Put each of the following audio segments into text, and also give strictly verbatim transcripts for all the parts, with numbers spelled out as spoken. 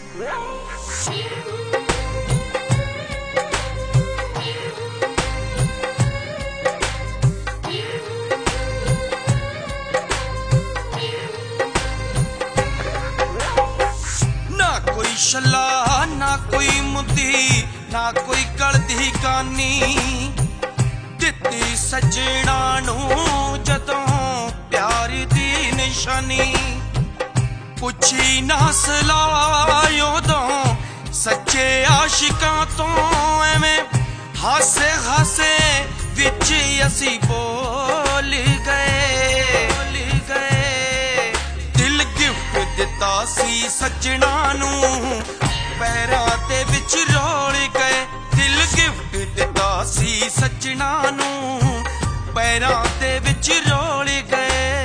छला ना कोई मुद्दी ना कोई गलती कानी दित्ती सजना नू जदों प्यार दी निशानी पुछी ना सलाह उदों सच्चे आशिकां तो एवें हासे हासे विच असी बोल गए गए दिल गिफ्ट दिता सी सजना नू पैरां दे विच रोल गए दिल गिफ्ट दिता सी सजना नू पैरां दे विच रोल गए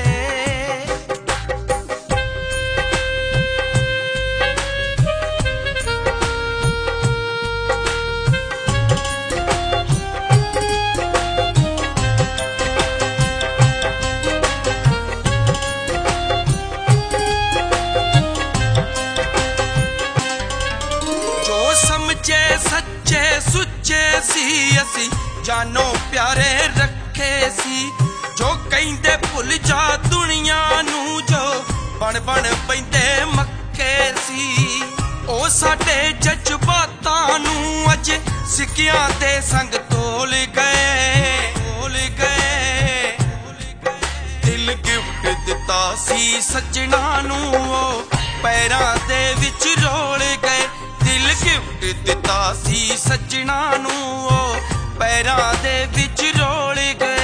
समझे सच्चे सुच्चे सी असी जानो प्यारे रखे सी जो कहंदे भुल जा दुनिया नू जो बन बन पैंदे मक्के सी ओ साडे जज्बातां नू अज सिक्कियां दे संग तोल गए तोल गए दिल गिफ्ट दिता सी सजना नू पैरां दे विच रोल गए दिल गिफ्ट दिता सी सजना नू पैरां दे विच रोल गए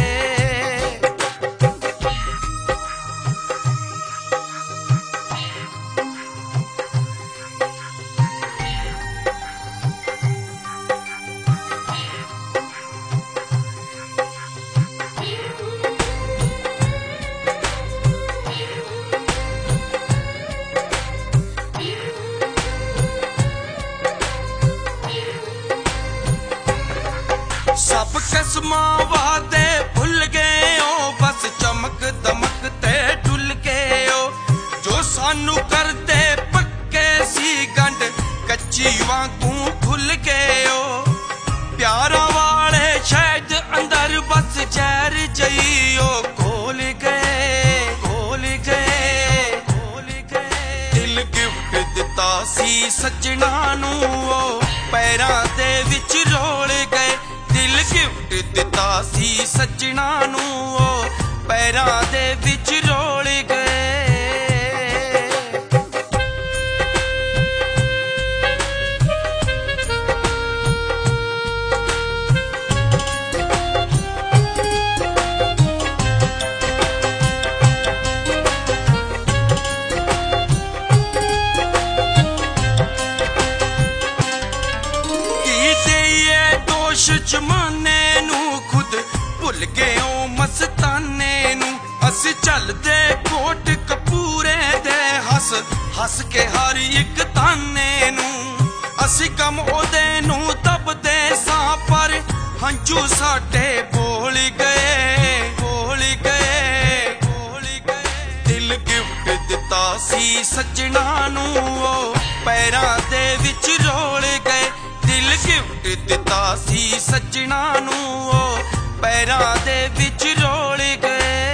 सब कसमां वादे भुल गए ओ बस चमक दमक ते डुल गए ओ जो सानू करदे पक्के सी गंढ कच्ची वांगू खुल गए ओ प्यारा वाले शायद अंदर बस जहर जई ओ घोल गए घोल गए घोल गए दिल गिफ्ट दिता सी सजना नू पैरां दे विच रोल गए दिल गिफ्ट दिता सी सजना नू पैरां दे विच रोल गए जमाने नू खुद भुल गए ओ मस्ताने नू असी चलदे कोट कपूरे दे हस हस के हर एक ताने नू असी कम ओदे नू दबदे सां पर हंझू साडे बोल गए बोल गए बोल गए दिल गिफ्ट दिता सी सजना नू पैरां दे विच रोल गए दिल गिफ्ट दिता सी सजना नू पैरां दे विच रोल गए